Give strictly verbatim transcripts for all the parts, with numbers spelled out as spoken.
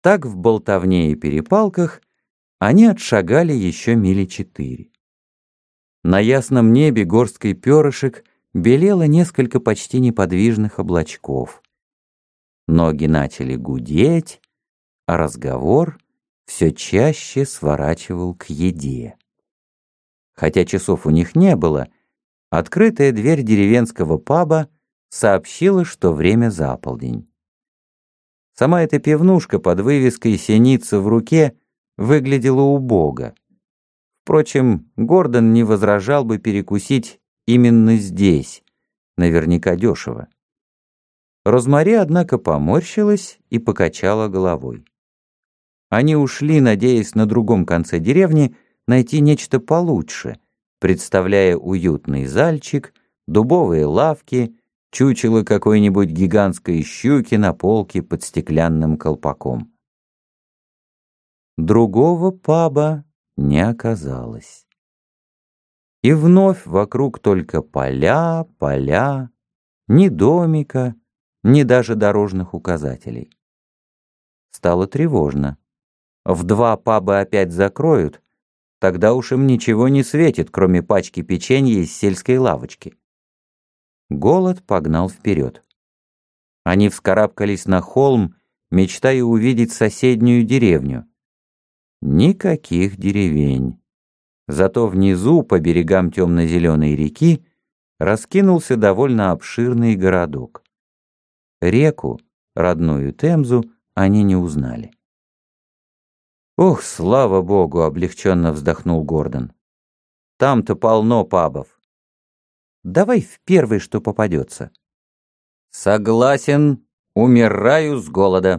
Так в болтовне и перепалках они отшагали еще мили четыре. На ясном небе горсткой перышек белело несколько почти неподвижных облачков. Ноги начали гудеть, а разговор все чаще сворачивал к еде. Хотя часов у них не было, открытая дверь деревенского паба сообщила, что время за полдень. Сама эта пивнушка под вывеской «Синица в руке» выглядела убого. Впрочем, Гордон не возражал бы перекусить именно здесь, наверняка дешево. Розмари, однако, поморщилась и покачала головой. Они ушли, надеясь на другом конце деревни найти нечто получше, представляя уютный зальчик, дубовые лавки, чучело какой-нибудь гигантской щуки на полке под стеклянным колпаком. Другого паба не оказалось. И вновь вокруг только поля, поля, ни домика, ни даже дорожных указателей. Стало тревожно. В два паба опять закроют, тогда уж им ничего не светит, кроме пачки печенья из сельской лавочки. Голод погнал вперед. Они вскарабкались на холм, мечтая увидеть соседнюю деревню. Никаких деревень. Зато внизу, по берегам темно-зеленой реки, раскинулся довольно обширный городок. Реку, родную Темзу, они не узнали. «Ох, слава богу!» — облегченно вздохнул Гордон. «Там-то полно пабов. Давай в первый, что попадется». «Согласен, умираю с голода».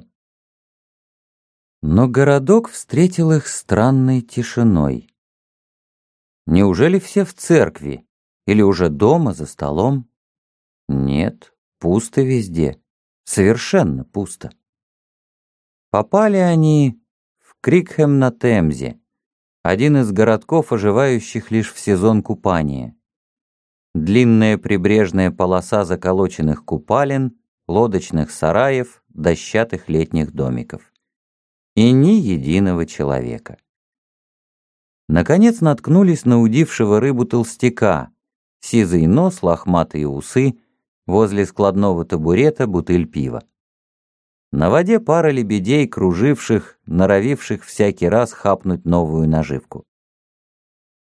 Но городок встретил их странной тишиной. Неужели все в церкви? Или уже дома, за столом? Нет, пусто везде. Совершенно пусто. Попали они в Крикхэм на Темзе, один из городков, оживающих лишь в сезон купания. Длинная прибрежная полоса заколоченных купалин, лодочных сараев, дощатых летних домиков. И ни единого человека. Наконец наткнулись на удившего рыбу толстяка, сизый нос, лохматые усы, возле складного табурета бутыль пива. На воде пара лебедей, круживших, норовивших всякий раз хапнуть новую наживку.